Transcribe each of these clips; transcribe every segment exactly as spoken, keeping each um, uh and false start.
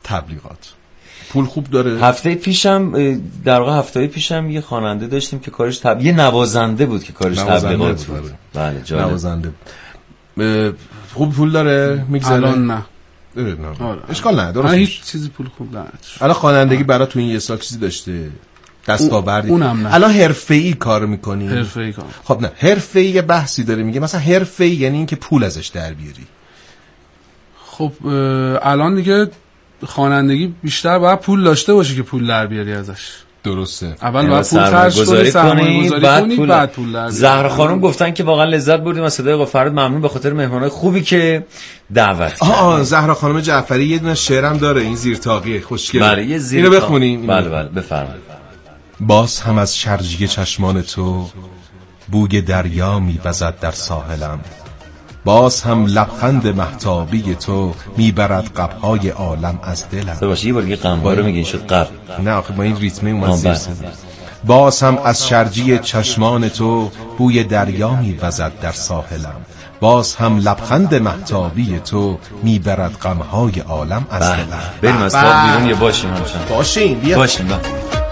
تبلیغات. پول خوب داره. هفته پیشم در واقع هفته پیشم یه خواننده داشتیم که کارش تب... یه نوازنده بود که کارش تبلیغات بود. بود. بله جالب. نوازنده بود. خوب پول داره میگذره. الان نه. نه. اشکال نداره. درست. هیچ چیزی پول خوب نداره. الان خوانندگی برای تو این یه سال چیزی داشته. دستاوردی. اونم نه. الان حرفه‌ای کار می‌کنی. حرفه‌ای کار. خب نه، حرفه‌ای یه بحثی داره میگه مثلا حرفه‌ای یعنی این که پول ازش در بیاری. خب الان دیگه خوانندگی بیشتر باید پول داشته باشه که پول در بیاری ازش. درسته. اول باید پول خرج کنی، سرمایه‌گذاری کنی، پول بعد پول در بیاری. زهرا خانم گفتن که واقعا لذت بردیم از صدای آقا فرهاد، ممنون به خاطر مهمانای خوبی که دعوت کردن. آه زهرا خانم جعفری یه دونه شعرم داره، این زیرتاقیه خوشگله. بله یه زیر اینو بخونیم. بله بله بفرمایید. باز هم از شرجی چشمان تو بوی دریا می‌وزد در ساحلم، باز هم لبخند مهتابی تو میبرد قبهای عالم از دلم. باشه یه بار دیگه قنبا رو میگین شد قب. نه آخه با این ریتمه اومد زیر صدا. باز هم از شرجی چشمان تو بوی دریا میوزد در ساحلم، باز هم لبخند مهتابی تو میبرد غمهای عالم از دلم. بریم از خواب بیرون یا باشیم همچنان؟ باشیم بیا باشیم با.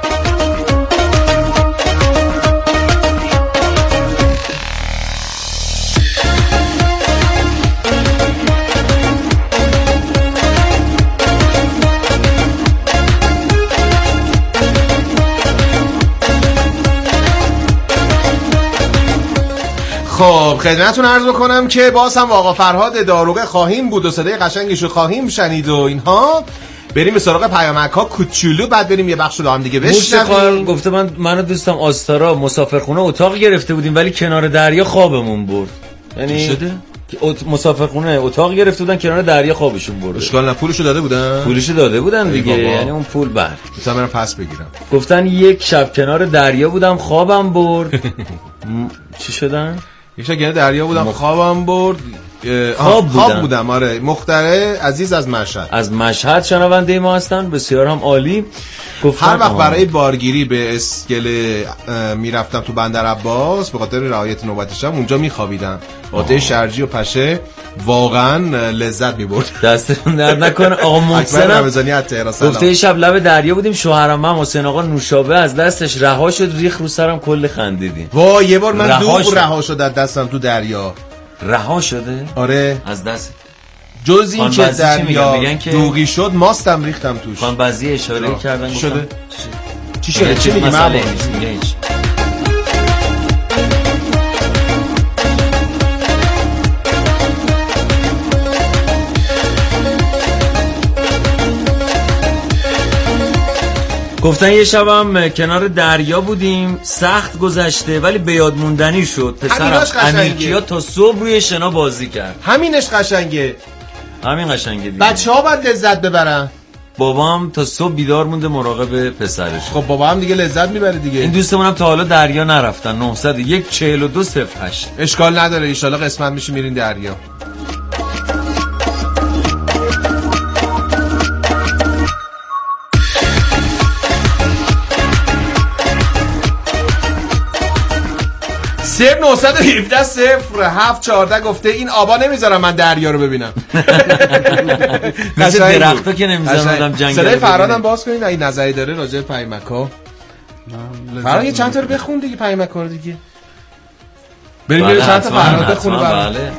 خب خدمتتون عرض بکنم که باز هم آقا فرهاد داروغه خواهیم بود و صدای قشنگشو خواهیم شنید و اینها. بریم به سراغ پیامک‌ها کوچولو، بعد بریم یه بخش رو هم دیگه بشنویم. گفته من منو دوستم آستارا مسافرخونه اتاق گرفته بودیم ولی کنار دریا خوابمون برد. یعنی شده؟ مسافرخونه اتاق گرفته بودن کنار دریا خوابشون برد. اشکال نه، پولشو داده بودن؟ پولشو داده بودن دیگه، یعنی اون پول بعد میتونم برم پس بگیرم. گفتن یک شب کنار دریا بودم خوابم برد. چی شدن؟ یک شب کنار دریا بودم خوابم برد. خواب بودم. خواب بودم آره. مختره عزیز از مشهد. از مشهد شنونده ما هستن، بسیار هم عالی. هر وقت برای بارگیری به اسکله میرفتم تو بندر عباس به خاطر رعایت نوبتشم اونجا میخوابیدم. آده شرجی و پشه واقعا لذت میبرد. دستتون درد نکنه. آقا محسن گفته شب لب دریا بودیم، شوهرم من حسین آقا نوشابه از دستش رها شد، ریخ رو سرم کل خندیدیم. وای یه بار من دوغ رها شد از دستم تو دریا. رها شده؟ آره از دست. جز این که دریا دوغی شد ماستم ریختم توش. خان بعضی اشاره آه. کردن شده. چی شده؟ چی میگی مسئله من؟ نیست میگه هیچ. گفتن یه شبم کنار دریا بودیم، سخت گذشته ولی به یاد موندنی شد. پسرم انیکیا تا صبح روی شنا بازی کرد. همینش قشنگه. همین قشنگه دیگه. بچه‌ها باید لذت ببرن. بابام تا صبح بیدار مونده مراقب پسرش. خب بابا هم دیگه لذت میبره دیگه. این دوستمونم تا حالا دریا نرفتن. نهصد و یک چهل و دو صفر هشت. اشکال نداره، ان شاءالله قسمت میشه میرین دریا. صفر نهصد و هفده صفر هفت چهارده گفته این آبا نمیذارم من دریا رو ببینم. مثل درختا که نمیذارم جنگل. صدای فرهادم باز کنین اگه نظری داره راجع به پیامک‌ها. فرهاد یه چند تا رو بخون دیگه پیامک‌ها رو دیگه. بریم بریم چند تا فرهاد بخونه. بله.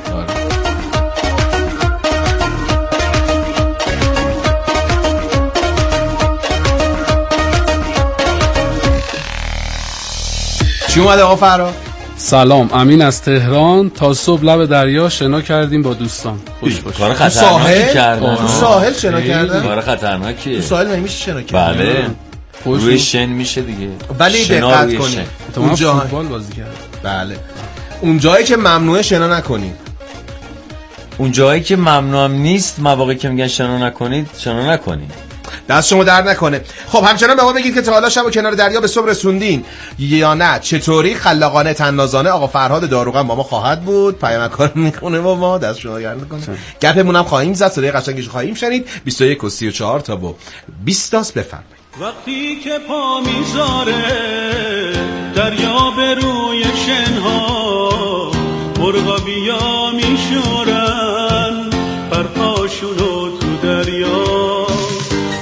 چی اومده آقا فرهاد؟ سلام، امین از تهران. تا صبح لب دریا شنا کردیم با دوستان. خوش باش. کار خطرناکی کردن. تو ساحل شنا کردن؟ کار خطرناکیه. تو ساحل نمیشه شنا کرد. بله. روی شن میشه دیگه. ولی دقت کنید. اونجا فوتبال بازی کرد. بله. اون جایی که ممنوعه شنا نکنید. اون جایی که ممنوع نیست، مواقعی که میگن شنا نکنید، شنا نکنید. دست شما درد نکنه. خب همچنان به ما بگید که تا حالا شب و کنار دریا به صبح رسوندین یا نه؟ چطوری؟ خلاقانه طنازانه آقا فرهاد داروغه با ما خواهد بود. پیامک رو میخونه با ما، دست شما درد نکنه. گپمون هم خواهیم زد، صدای قشنگش خواهیم شنید. بیست و یک و سی و چهار تا و بیست تاست بفرمایید. وقتی که پا میذاره دریا به روی شنها، مرغا بیا میشورن پرپاشونو تو دریا.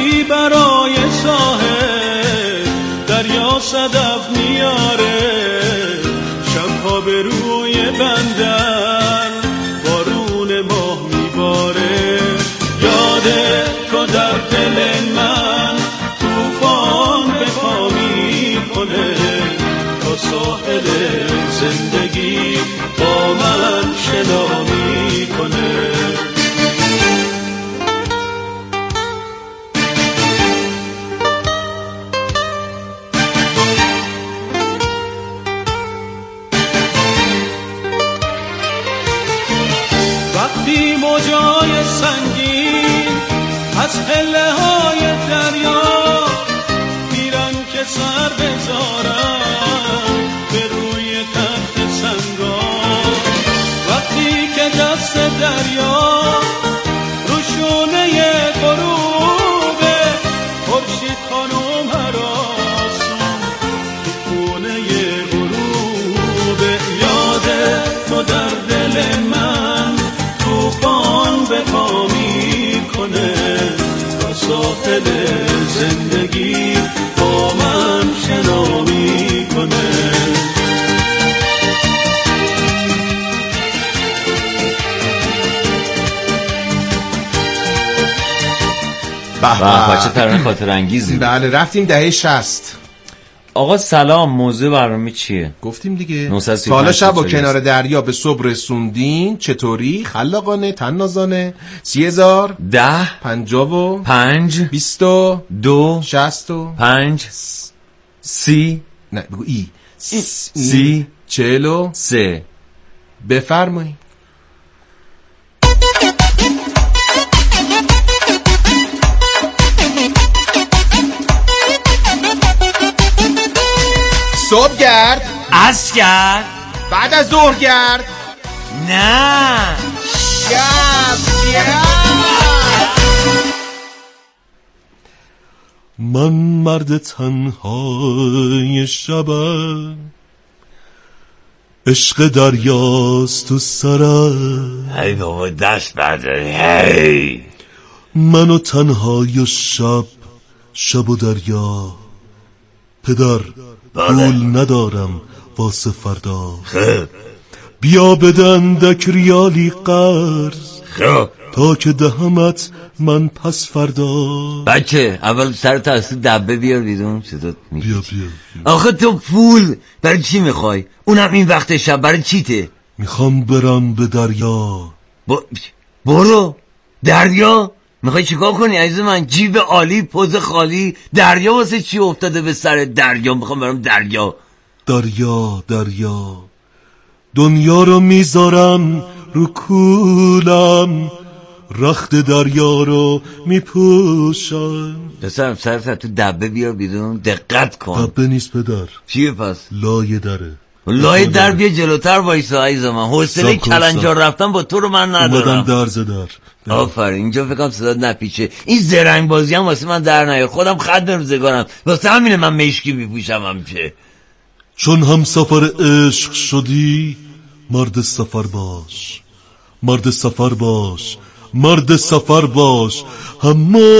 وقتی برای ساحل دریا صدف میاره، شبها به روی بندر بارون ماه میباره. یاد تو در دل من طوفان به پا میکنه، تا ساحل زندگی با من شنا میکنه. وقتی موجای سنگین از پله های دریا میرن که سر بذارن به روی تخت سنگا، وقتی که دست دریا رو شونه غروبه، خورشید خانم هراسون تو خونه غروبه. یاد تو در دل من طوفان به پا میکنه، تا ساحل زندگی با من شنا میکنه. به چه ترانه خاطر انگیزی. بله رفتیم دهه شصت. آقا سلام، موضوع برنامه چیه؟ گفتیم دیگه. تا حالا شب و کنار دریا به صبح رسوندین، چطوری؟ خلاقانه، تنازانه. سی هزار ده پنجاه و پنج بیست و دو شست و پنج سی نه بگو ای سی چهل و سه. بفرمایید. صبح گرد، عصر گرد، بعد از ظهر گرد، نه شب گرد. من مرد تنهای شبم، عشق دریاست تو سرم. هی بابا دست برداری. هی منو تنهای و شب، شب و دریا. پدر پول ندارم واسه فردا، خب بیا بدن دک ریالی قرض، خب تا که دهمت من پس فردا. بچه اول سر تا از تو دبه بیار بیرون. صدات بیا میشه. بیا آخه تو پول برای چی میخوای؟ اونم این وقت شب برای چیته؟ میخوام برم به دریا. با... برو دریا. میخوای چیکار کنی عزیز من؟ جیب عالی، پوز خالی. دریا واسه چی افتاده به سر دریا؟ میخوام برم دریا. دریا دریا دنیا رو میذارم رو کولم، رخت دریا رو میپوشم. پسرم سر تو دبه بیار بیرون، دقت کن. دبه نیست پدر، چیه پس؟ لای دره. لای در بیا جلوتر وایسا عزیز من. حوصله کلنجار رفتن با تو رو من ندارم. اومدم درز در. آفرین. اینجا فکرم صدات نپیچه. این زرنگ بازی هم واسه من در نیار. خودم خد روزگارم، واسه همینه من مشکی میپوشم همچه. چون هم سفر عشق شدی، مرد سفر باش، مرد سفر باش، مرد سفر باش. هم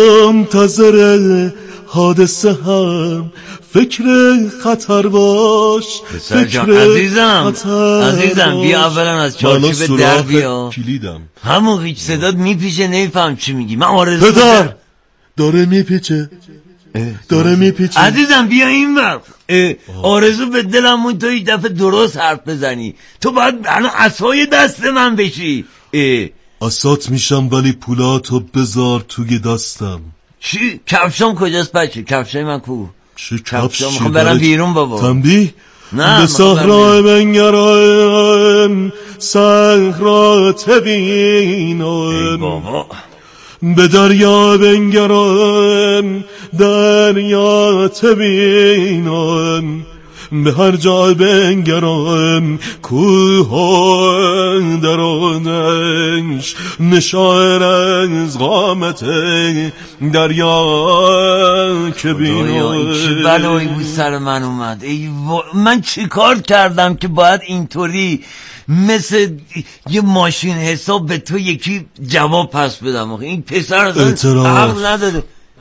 منتظر حادثه، هم فکر خطر باش. فکر عزیزم عزیزم بیا اولا از چارچوب در بیا. کلیدم همون هیچ صدات میپیچه، نمیفهم چی میگی. من آرزو پدر داره میپیچه، داره میپیچه. عزیزم بیا این وقت. آرزو به دلم مون تو یک دفعه درست حرف بزنی. تو باید الان عصای دست من بشی. عصات میشم ولی پولاتو بذار توی دستم. چی؟ کفشام کجاست بچه؟ کفشای من کو؟ چی کفشام؟ میخوام برم بیرون بابا. تنبیه نه به صحرا بنگرایم، صحرا تبینم. بابا به دریا بنگرایم، دریا تبینم. به هر جا بنگرایم، کوه درونش نشان از قامت دریا که بینم. چه بلایی بود سر من اومد. ای و... من چی کار کردم که باید اینطوری مثل یه ماشین حساب به تو یکی جواب پس بدم؟ این پسر اصلا حق نداده.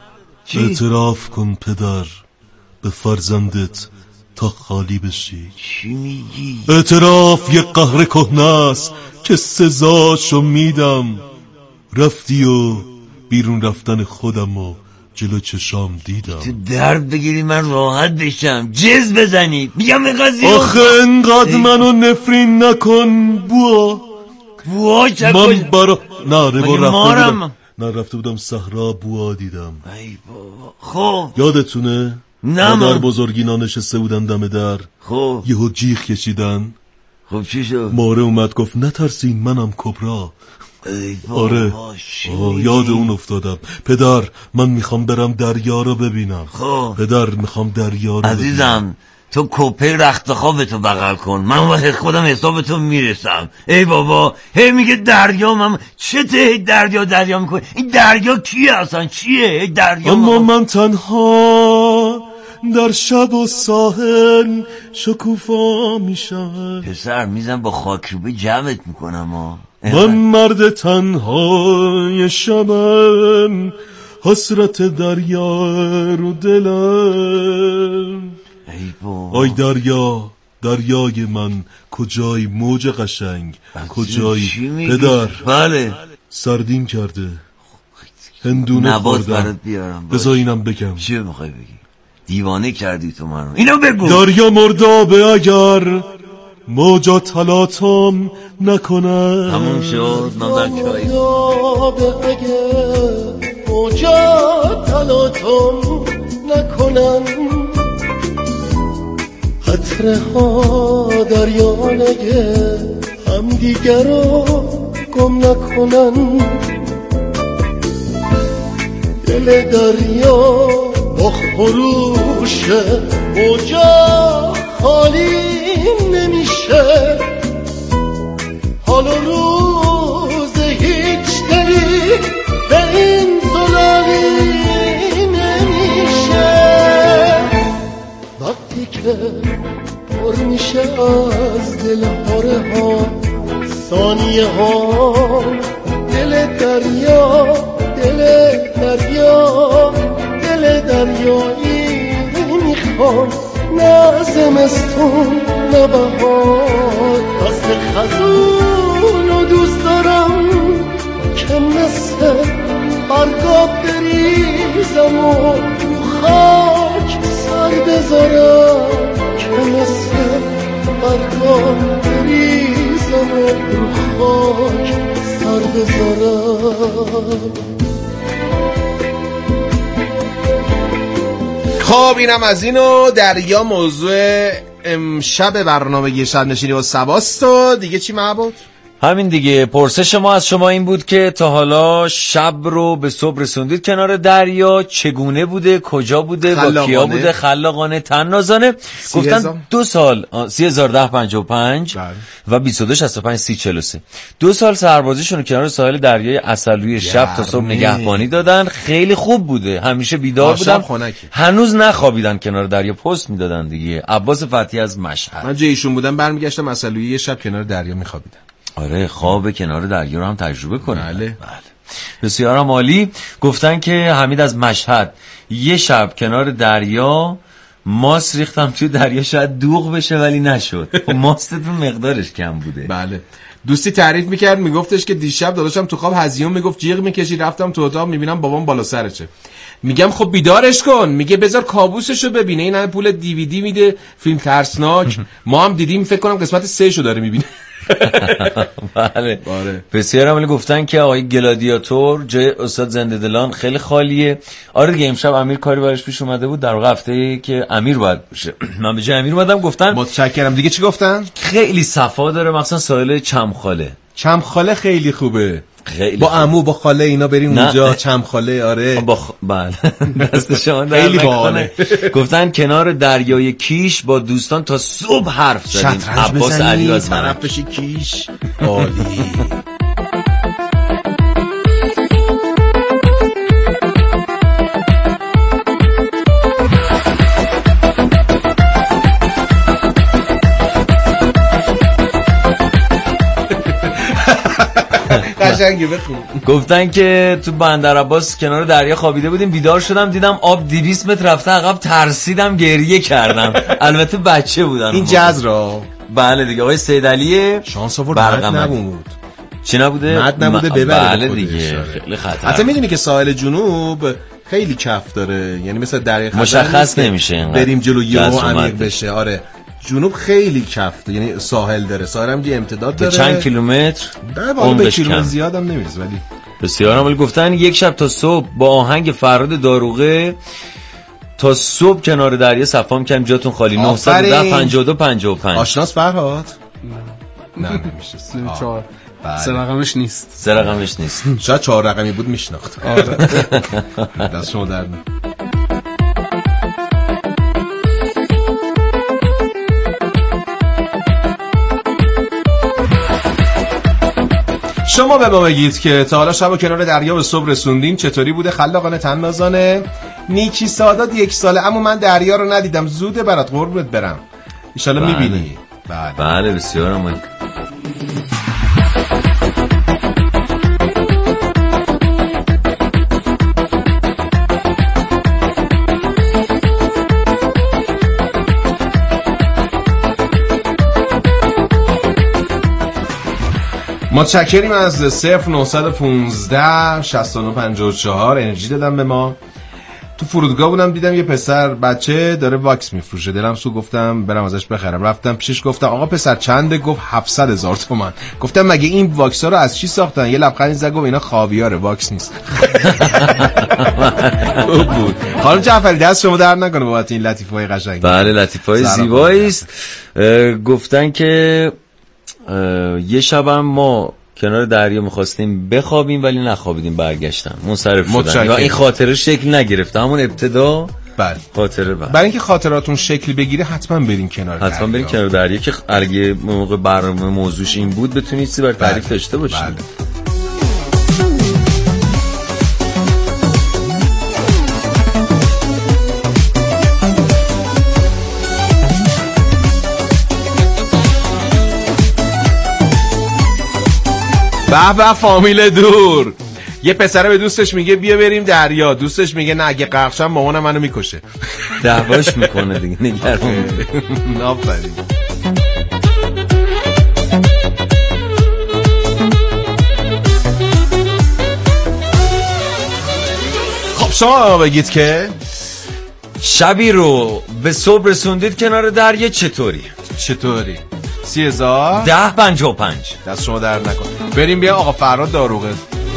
اعتراف کن پدر به فرزندت تا خالی بشی. چی میگی؟ اعتراف یه قهر کهنه است که سزاشو میدم. رفتی و بیرون رفتن خودم و جلو چشام دیدم. تو درد بگیری من راحت بشم، جز بزنی. میگم این قضیه آخه انقدر منو نفرین نکن بوا. بوا چه من کجا؟ برا نه ربا رفته مارم. بودم نه رفته بودم صحرا بوا دیدم. ای بابا. خب یادتونه؟ نه مادر من. بزرگینا نشسته بودن دم در. خب یهو جیغ کشیدن. خب چی شد؟ ماره اومد گفت نترسین منم کبرا. ای بابا. آره چی آه، میگی؟ یاد اون افتادم. پدر من میخوام برم دریا رو ببینم. خب پدر میخوام دریا رو ببینم. عزیزم تو کپه رخت خوابتو بغل کن، من وقت خودم حسابتو میرسم. ای بابا هی میگه دریا، من چه ته دریا دریا میکنی؟ این دریا کیه اصلا؟ چیه ای دریا؟ اما من تنها در شب و ساحل شکوفا میشم. پسر میزن با خاکروبه جمعت میکنم ها. من مرد تنهای شبم، حسرت دریا رو دلم. ای بابا آی دریا دریای من کجای موج قشنگ کجایی؟ چی میگی؟ پدر بله سردیم کرده، هندونه نبات برات خوردم. بیارم. بذار اینم بگم. چی میخوای بگی؟ دیوانه کردی تو منو. اینو بگو. دریا مردابه اگر موجا تلاطم نکنن. تموم شد من برم چایی. مردابه اگر موجا تلاطم نکنن، قطره ها دریا نگه هم دیگر رو گم نکنن. دل دریا با خروش موجا خالی نمیشه. حال و روز هیچ دلی به این زلالی نمیشه. وقتی که پر میشه از دل هاره ها ثانیه ها، دل دریا دل دریا دل دریایی میخوام. نه زمستون نه بهار، دست خزون رو دوست دارم که مثل برگا بریزم و رو خاک سر بذارم، که مثل برگا بریزم و رو خاک سر بذارم. خب اینم از اینو. دریا موضوع امشب برنامه یه شب نشینی با سباست. و دیگه چی معبود؟ همین دیگه. پرسش ما از شما این بود که تا حالا شب رو به صبح رسوندید کنار دریا، چگونه بوده، کجا بوده، با کیا بوده؟ خلاقانه، تنازانه. گفتن دو سال سی هزار ده پنجاه و پنج و بیست و دو شصت و پنج سی چهل و سه دو سال سربازیشون کنار ساحل دریای عسلوی شب تا صبح نگهبانی دادن. خیلی خوب بوده، همیشه بیدار بودن، هنوز نخوابیدن کنار دریا، پست میدادن دیگه. عباس فتحی از مشهد. من جای ایشون بودم برمیگشتم عسلوی یه شب کنار دریا میخوابیدم. آره خواب کنار دریا رو هم تجربه کنید. بله بله. بسیار هم عالی. گفتن که حمید از مشهد یه شب کنار دریا ماست ریختم توی دریا، شاید دوغ بشه ولی نشد. ماستتون مقدارش کم بوده. بله. دوستی تعریف میکرد میگفتش که دیشب داداشم تو خواب هزیون میگفت جیغ میکشی، رفتم تو اتاق میبینم بابام بالا سرشه. میگم خب بیدارش کن، میگه بذار کابوسشو ببینه، این همه پول دیویدی میده، فیلم ترسناک. ما هم دیدیم، فکر کنم قسمت سه شو داره میبینه. بله. بسیار عملی. گفتن که آقای گلادیاتور جای استاد زنده دلان خیلی خالیه. آره دیگه امشب امیر کاری براش پیش اومده بود، در واقع هفته که امیر باید باشه. من به جای امیر اومدم. گفتن متشکرم. دیگه چی گفتن؟ خیلی صفا داره، مثلا ساحل چمخاله. چمخاله خیلی خوبه. خیلی با عمو با خاله اینا بریم اونجا چمخاله. آره با خ... بله دست شما در خیلی باحاله. گفتن کنار دریای کیش با دوستان تا صبح حرف زدیم. عباس علی از طرف بشی کیش. عالی. قشنگه بخون. گفتن که تو بندر عباس کنار دریا خوابیده بودیم، بیدار شدم دیدم آب دویست متر رفته عقب، ترسیدم گریه کردم. البته بچه بودن این جز را. بله دیگه. آقای سیدعلی شانس آورد مد نبود. چی نبوده؟ مد نبوده ببره. بله دیگه خیلی خطر. حتی میدونی که ساحل جنوب خیلی کف داره، یعنی مثلا دریا خزر مشخص نمیشه اینقدر بریم جلو یهو عمیق بشه. آره جنوب خیلی کف داره، یعنی ساحل داره، ساحل هم یه امتداد داره چند کیلومتر. اون به کیلومتر زیاد هم نمیرسه ولی بسیار. ولی گفتن یک شب تا صبح با آهنگ فرهاد داروغه تا صبح کنار دریا صفام کردم، جاتون خالی. نهصد و ده پنجاه و دو پنجاه و پنج. آشناس فرهاد؟ نه نمیشه. چهار سه رقمش نیست. سه رقمش نیست. شاید چهار رقمی بود میشناخت. آره. دست شما درد نکنه. شما به ما بگید که تا حالا شب و کنار دریا به صبح رسوندین چطوری بوده؟ خلاقانه، طنازانه. نیکی سادات یک ساله اما من دریا رو ندیدم، زوده برات قربت برم. ان شاء الله میبینی. بله بله بسیار عالی. متشکریم از صفر نهصد و پانزده شصت و نه پنجاه و چهار انرژی دادم به ما. تو فرودگاه بودم دیدم یه پسر بچه داره واکس میفروشه، دلم سو گفتم برم ازش بخرم. رفتم پیشش گفتم آقا پسر چنده؟ گفت هفتصد هزار تومان. گفتم مگه این واکس ها رو از چی ساختن؟ یه لبخند زد گفت اینا خاویاره، واکس نیست. بود. خانم جعفری دست شما درد نکنه بابت این لطیفه‌های قشنگ. بله لطیفه‌های زیبایی است. گفتن که یه شبم ما کنار دریا می‌خواستیم بخوابیم ولی نخوابیدیم، برگشتم منصرف شدن. یا این خاطره شکل نگرفته همون ابتدا. بله خاطره بله. برای اینکه خاطراتون شکل بگیره حتما برین کنار دریا. حتما برین کنار دریا که اگه موقع برنامه موضوعش این بود بتونید چیزی برای تعریف داشته باشید. بله. به به فامیل دور. یه پسره به دوستش میگه بیا بریم دریا، دوستش میگه نه اگه غرق شم مامانم منو میکشه. دعواش میکنه دیگه، نگران. آفرین. خب شما بگید که شبی رو به صبح رسوندید کنار دریا چطوری؟ چطوری؟ سی هزار ده پنجاه و پنج. دست شما در نکن. بریم بیا آقا فرهاد داروغه.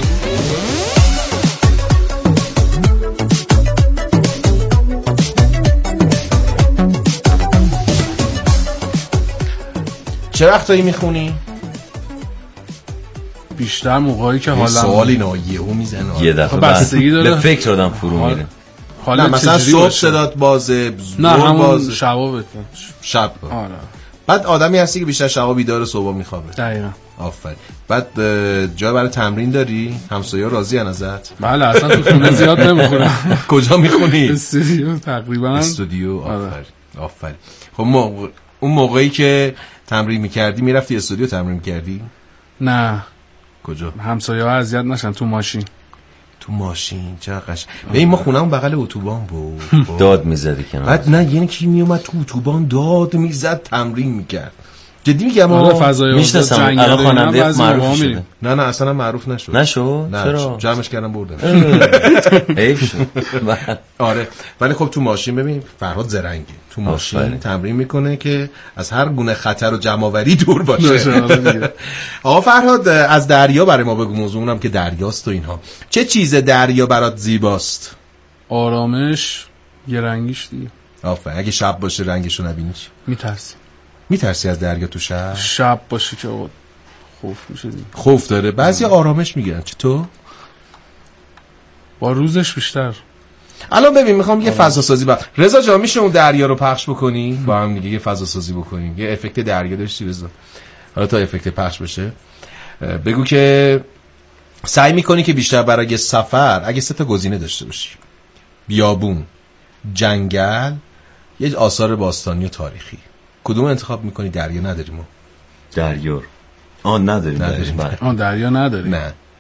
چه وقتایی میخونی؟ بیشتر موقعی که حالا سوالی نایهو میزنه یه دفعه بستگی داره، به فکر آدم فرو میره. حالا مثلا صبح صدات بازه، نه همون شبا بتون شب. آره. بعد آدمی هستی که بیشتر شبا بیدار، صبح میخوابه. دقیقاً. آفرین. بعد جا برای تمرین داری؟ همسایه‌ها راضی ان ازت؟ بله اصلا تو خونه زیاد نمیخونم. کجا میخونی؟ استودیو تقریبا. استودیو. آفرین. آفرین. خب موقع اون موقعی که تمرین میکردی میرفتی استودیو تمرین میکردی؟ نه. کجا؟ همسایه‌ها اذیت نشن تو ماشین. تو ماشین چقدر قشنگ. ببین ما خونمون بغل اتوبان بود. داد میزدی کنار. بعد نه یعنی کی میومد تو اتوبان داد میزد تمرین میکرد. جدی میگم آره فضای میشناسم الان خواننده معروف شده. نه نه اصلا معروف نشد. نشد؟ چرا؟ جمعش کردم بردم. حیف شد. آره ولی خب تو ماشین ببین فرهاد زرنگه. تو ماشین تمرین میکنه که از هر گونه خطر و جمع‌آوری دور باشه. آقا فرهاد از دریا برای ما بگو، موضوعمونم که دریاست و اینها. چه چیز دریا برات زیباست؟ آرامش، یه رنگیش دیگه. آفرین. اگه شب باشه رنگشو نبینی چی؟ میترسی. میترسی از دریا تو شب؟ شب باشه که خوف میشه دیگه. خوف داره. بعضی آرامش میگیرن. چطور؟ با روزش بیشتر. الان ببین میخوام یه فضا سازی با رضا جان، میشه اون دریا رو پخش بکنی با هم دیگه، یه فضا سازی بکنیم، یه افکت دریا داشتی رضا. حالا تا افکت پخش بشه بگو که سعی میکنی که بیشتر برای سفر اگه سه تا گزینه داشته باشی، بیابون، جنگل، یه آثار باستانی و تاریخی، کدوم انتخاب میکنی؟ دریا نداریم ما. دریا آن نداریم. آن دریا نداریم. نه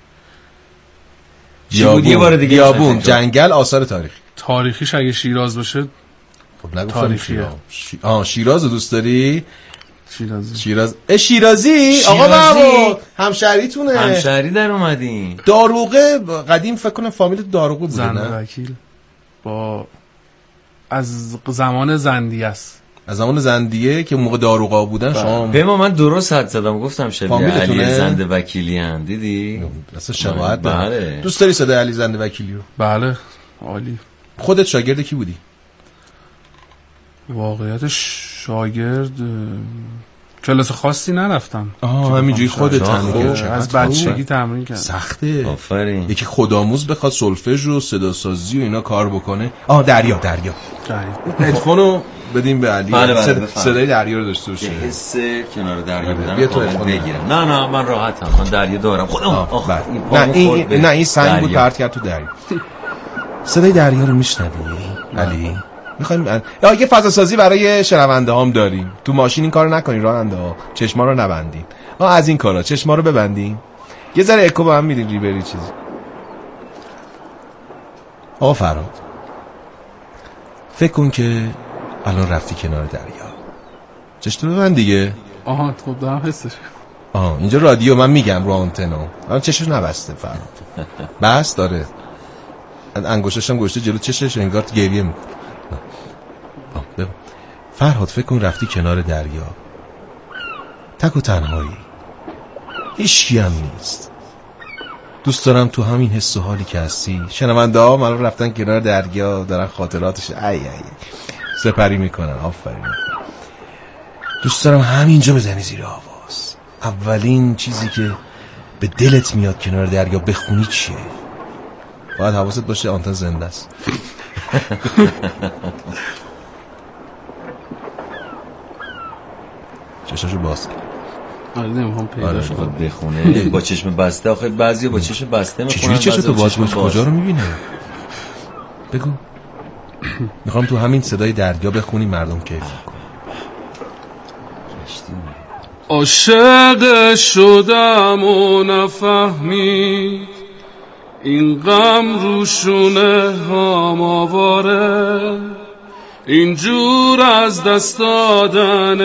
چی بود یه بار دیگه؟ بیابون، جنگل، آثار تاریخی. تاریخیش اگه شیراز باشه خب نگفتم تاریخیه. شی... آه شیراز رو دوست داری؟ شیرازی شیراز اه شیرازی آقا محمود همشهریتونه. همشهری در اومدین. داروغه قدیم فکر کنم فامیل داروغه بوده زن نه؟ وکیل با از زمان زندیه است. از زمان زندیه که موقع داروغا بودن شما به ما من درست حد زدم گفتم شبیه فامیلتونه؟ علی زنده وکیلی هم دیدی؟ اصلا شباهت بله. داره. دوست داری صدای علی زنده وکیلی رو؟ بله عالی. خودت شاگرد کی بودی؟ واقعیت شاگرد کلاس خاصی نرفتم. آه همینجوری خودت تمرین کردی؟ از بچگی تمرین کردم. سخته. آفرین. یکی خودآموز بخواد سولفژ و صدا سازی و اینا کار بکنه. آه دریا دریا. هدفونو بدیم به علی. بله بله صد... صدای دریا رو داشته باشه. حس کنار دریا بودن. بیا تو هدفون بگیرم. نه نه من راحتم. من دریا دارم. خودم. آه بله. نه این نه این سنگ بود پرت کرد تو دریا. صدای دریا رو میشنوی علی؟ میخوایم یا یه فضا سازی برای شنونده هام داریم. تو ماشین این کارو نکنین راننده ها، چشما رو نبندین. ها از این کارا چشما رو ببندین. یه ذره اکو با هم میدین ریبری چیزی. آقا فراد فکر کن که الان رفتی کنار دریا. چشتو ببند دیگه. آها خب دارم حسش. آها اینجا رادیو من میگم رو آنتنو. الان چشش نبسته فراد. بس داره. انگشتش هم گوشته جلو چشش انگار گریه میکنه. فرهاد فکر کن رفتی کنار دریا تک و تنهایی هیچکی هم نیست. دوست دارم تو همین حس و حالی که هستی شنونده ها من رفتن کنار دریا دارن خاطراتش ای ای سپری میکنن. آفرین. دوست دارم همینجا بزنی زیر آواز. اولین چیزی که به دلت میاد کنار دریا بخونی چیه؟ باید حواست باشه آنتن زنده است. چشاشو باز کن. آره نمیخوام پیدا شه. بخونه با چشم بسته. آخه بعضیا با چشم بسته میخونن. چجوری چشتو باز کنی؟ کجا رو میبینه؟ بگو. میخوام تو همین صدای دریا بخونی مردم کیف کنن. عاشق شدم و نفهمید این غم روشونه هم آواره اینجور از دست دادن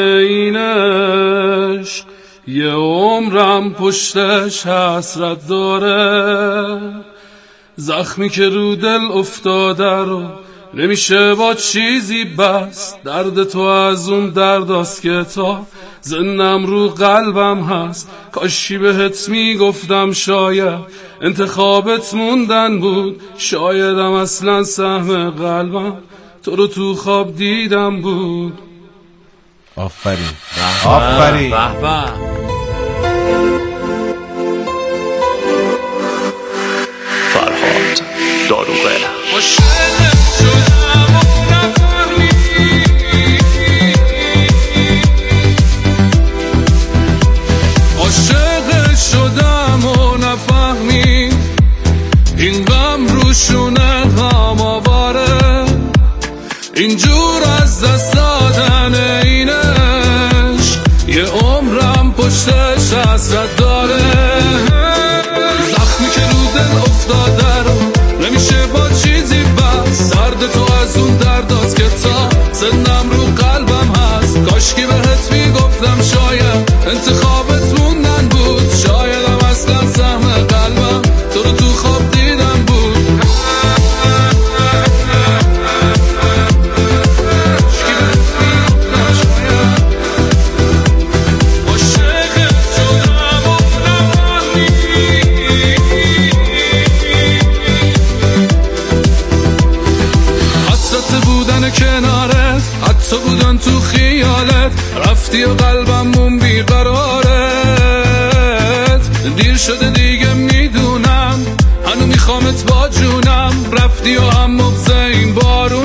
اینش یه عمرم پشتش حسرت داره زخمی که رو دل افتاده رو نمیشه با چیزی بس درد تو از اون درداست که تا زنم رو قلبم هست کاشی بهت میگفتم شاید انتخابت موندن بود شایدم اصلا سهم قلبم تو رو تو خواب دیدم بود. آفرین آفرین به به. فرهاد داروغه. عاشق شدم و نفهمید این غم روشونه غم آواره اینجور از دست دادن اینش یه عمرم پشتش حسرت داره زخمی که رو دل افتاده رو نمیشه با چیزی بس درد تو از اون درداست که تا زنم رو قلبم هست کاشکی بهت میگفتم شاید انتخابت موندن بود شایدم اصلا سهم قلبم تو رو تو خواب دیدم بود. کنارت حتی بودن تو خیالت رفتی و قلبمون بیقرارت دیر شده دیگه میدونم هنو میخوامت با جونم رفتی و هم مغزه این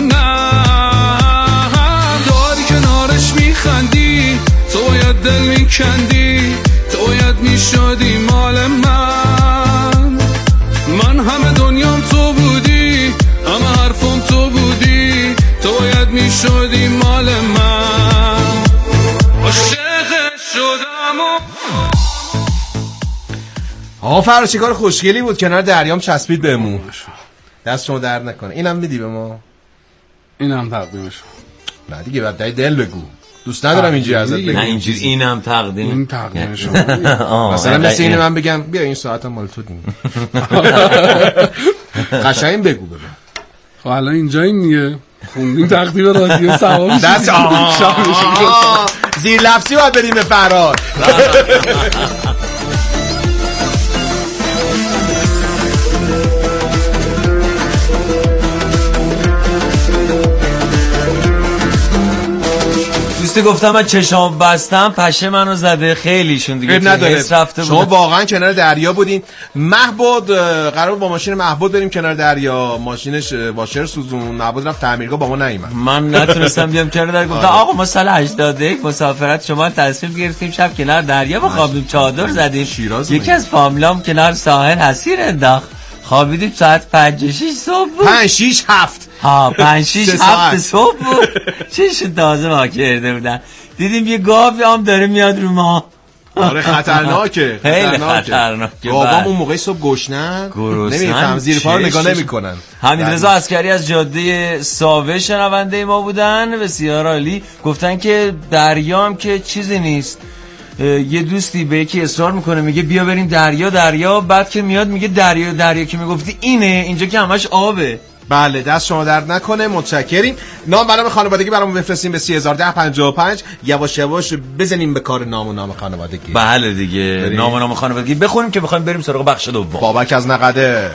بارونم داری کنارش میخندی تو باید دل میکندی تو باید میشدی مال من من همه دنیام تو بودی همه حرفم تو بودی تو باید میشدی مال من عاشق شدم و آقا فرهاد چیکار خوشگلی بود، کنار دریام چسبید بهمون. دست شما درد نکنه. اینم میدی به ما؟ اینم تقدیمش. نه دیگه بعد دل بگو. دوست ندارم اینجوری ازت بگم. نه اینجوری اینم تقدیم. این تقدیم شما. مثلا مثل اینه من بگم بیا این ساعتم مال تو دیم. قشنگ بگو ببین. خب الان اینجا این دیگه خوندیم تقدیم رادیو سوام. دست زیر لفظی باید بریم به فرهاد. دوستی گفتم من چشام بستم پشه منو زده خیلیشون دیگه حس رفته بود. شما واقعا کنار دریا بودین. محبود قرار با ماشین محبود بریم کنار دریا، ماشینش واشر سوزون، محبود رفت تعمیرگاه با ما نیومد. من نتونستم بیام کنار دریا. گفتم آقا ما سال هشتاد و یک مسافرت شما تصمیم گرفتیم شب کنار دریا بخوابیم، چادر زدیم. یکی از فامیلام کنار ساحل حسیر انداخت، خوابیدیم ساعت پنج و شش صبح بود. پنج شش هفت ها پنج شش هفت صبح بود. چش تازه ما کرده بودن، دیدیم یه گاوی هم داره میاد رو ما. آره خطرناکه، خیلی خطرناکه. بابام اون موقع صبح گشنن نمیفهم، زیر پا رو نگاه نمیکنن. حمیدرضا عسکری از جاده ساوه شنونده ما بودن، بسیار عالی. گفتن که دریا هم که چیزی نیست. یه دوستی به یکی اصرار میکنه میگه بیا بریم دریا دریا، بعد که میاد میگه دریا دریا که میگفتی اینه، اینجا که همش آبه. بله دست شما درد نکنه، متشکریم. نام برام خانوادگی برامون بفرستین به سه هزار و ده پنجاه و پنج. یواش یواش بزنیم به کار نام و نام خانوادگی. بله دیگه بریم. نام و نام خانوادگی بخونیم که بخوایم بریم سراغ بخش دوم. بابک از نقده.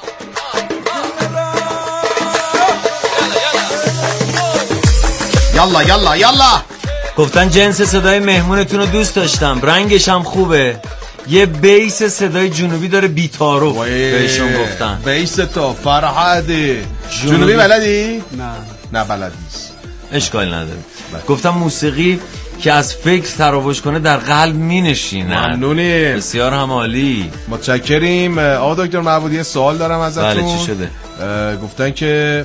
یالا یالا یالا. گفتن جنس صدای مهمونتون رو دوست داشتم، رنگش هم خوبه، یه بیس صدای جنوبی داره بیتارو بهشون گفتن. بیس تو فرهاده جنوبی, جنوبی بلدی؟ نه نه بلد نیست، اشکال نداره. گفتم موسیقی که از فکر تراوش کنه در قلب می نشینه. ممنونیم، بسیار هم عالی، متشکریم. آقا دکتر معبودی سوال دارم ازتون. بله چی شده؟ گفتن که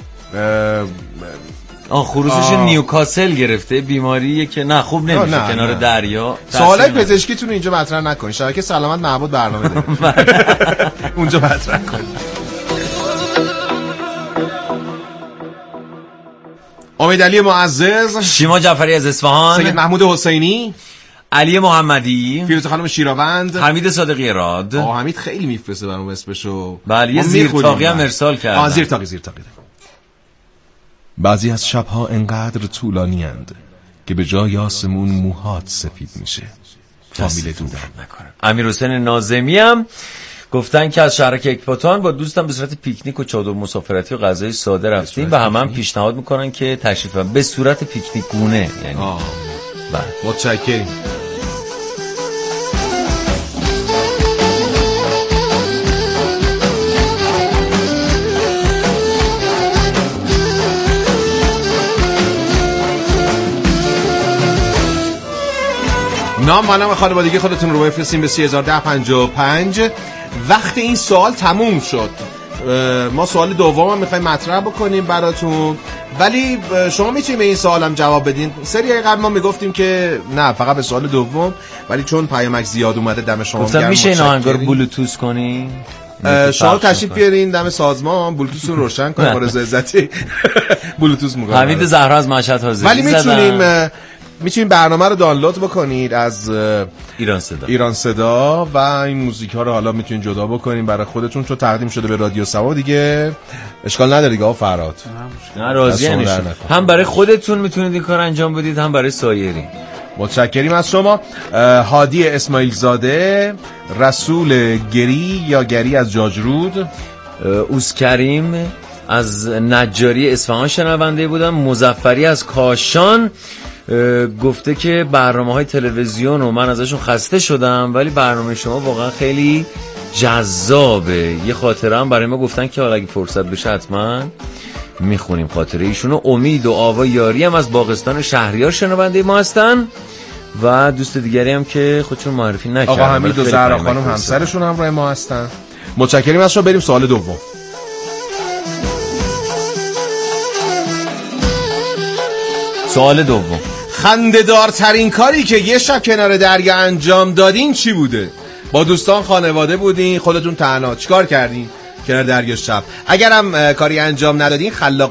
آه خروسش نیوکاسل گرفته، بیماریه که نه خوب نمیشه نه، کنار نه. دریا. سوالای پزشکیتون اینجا مطرح نکنین، شبکه سلامت معبود برنامه داره اونجا مطرح کنین. امید علی معزز، شیما جعفری از اصفهان، سید محمود حسینی، علی محمدی، فیروزه خانم شیراوند، حمید صادقی راد. آه حمید خیلی میفرسته برام اسمشو. بله یه زیر تاقی هم ارسال کرد. آه زیر تاقی زیر تاقی. بعضی از شبها انقدر طولانی اند که به جای آسمون موهات سفید میشه. فامیل دودم نکنه. امیر حسین ناظمی هم گفتن که از شهرک اکباتان با دوستم به صورت پیکنیک و چادر مسافرتی و غذای ساده رفتیم و همه هم پیشنهاد میکنن که تشریف به صورت پیکنیک گونه، یعنی بله متشکریم. نام و نام خانوادگی خودتون رو بفرستین به سه هزار و ده پنجاه و پنج. وقت این سوال تموم شد. ما سوال دوم هم میخوایم مطرح بکنیم براتون، ولی شما میتونید به این سوال هم جواب بدین. سری قبل ما میگفتیم که نه فقط به سوال دوم، ولی چون پیامک زیاد اومده دم شما گفتم میشه این آهنگ رو بلوتوث کنی؟ شما تشریف بیارین دم سازمان، بلوتوث رو روشن کنیم با رضا عزتی بلوتوث میگم. حمید زهرا از مشهد حاضری. ولی میتونیم میتونید برنامه رو دانلود بکنید از ایران صدا ایران صدا و این موزیک ها رو حالا میتونید جدا بکنید برای خودتون، چون تقدیم شده به رادیو سوا دیگه اشکال نداره دیگه. آقا فرهاد نه راضی نمیشم، هم برای خودتون میتونید این کار انجام بدید هم برای سایری. متشکریم از شما. هادی اسماعیل زاده، رسول گری یا گری از جاجرود، اوس کریم از نجاری اصفهان شنونده بودم، مظفری از کاشان گفته که برنامه‌های تلویزیون و من ازشون خسته شدم ولی برنامه شما واقعا خیلی جذابه. یه خاطره هم برای ما گفتن که حالا اگه فرصت بشه حتما میخونیم خاطره ایشونو. امید و آوا یاری هم از باغستان شهریار شنونده ما هستن و دوست دیگری هم که خودشون معرفی نکردن. آقا حمید و زهرا خانم همسرشون همراه ما هستن. متشکریم از شما. بریم سوال دوم. سوال دوم، خنده‌دارترین کاری که یه شب کنار دریا انجام دادین چی بوده؟ با دوستان خانواده بودین، خودتون تنها چیکار کردین کنار دریا شب؟ اگرم کاری انجام ندادین خلاق